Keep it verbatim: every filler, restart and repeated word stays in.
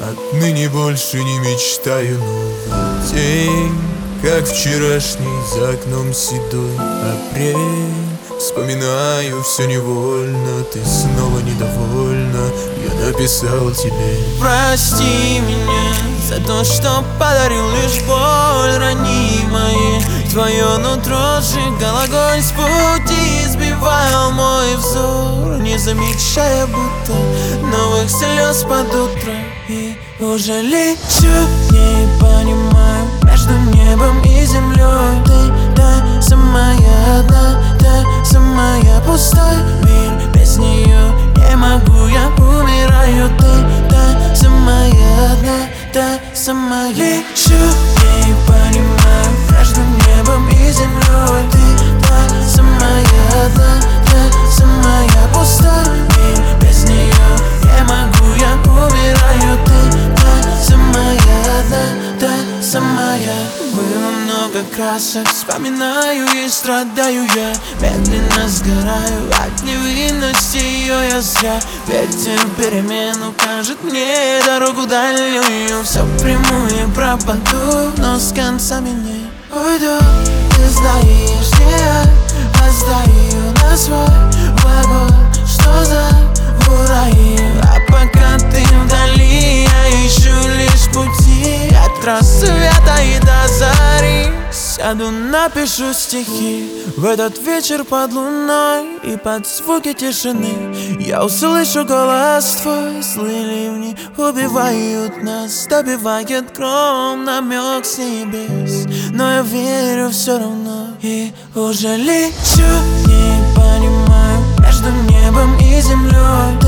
Отныне больше не мечтаю новый день, как вчерашний, за окном седой апрель. Вспоминаю все невольно, ты снова недовольна. Я написал тебе: прости меня за то, что подарил лишь боль ранимой. Твое нутро сжигал огонь с пути, сбивал мой взор, не замечая будто новых слез под утро. И уже лечу, не понимаю, между небом и землей ты та самая одна, та самая пустой мир. Без нее не могу, я умираю. Ты та самая одна, та самая. Лечу, не понимаю, между небом и землей ты та самая одна, та самая пустой мир. Без нее не могу, я умираю. Ты та самая одна, та самая. Было много красок, вспоминаю и страдаю я. Медленно сгораю от невинности ее я зря. Ветер перемен укажет мне дорогу дальнюю. Все приму и пропаду, но с концами не уйду. Ты знаешь, где я опоздаю на свой вагон. Что за ураю? А пока ты вдали, я ищу лишь пути от рассвета и до зари. Сяду, напишу стихи в этот вечер под луной, и под звуки тишины я услышу голос твой. Злые ливни убивают нас, добивает гром, намек с небес, но я верю все равно. И уже лечу, не понимаю, между небом и землей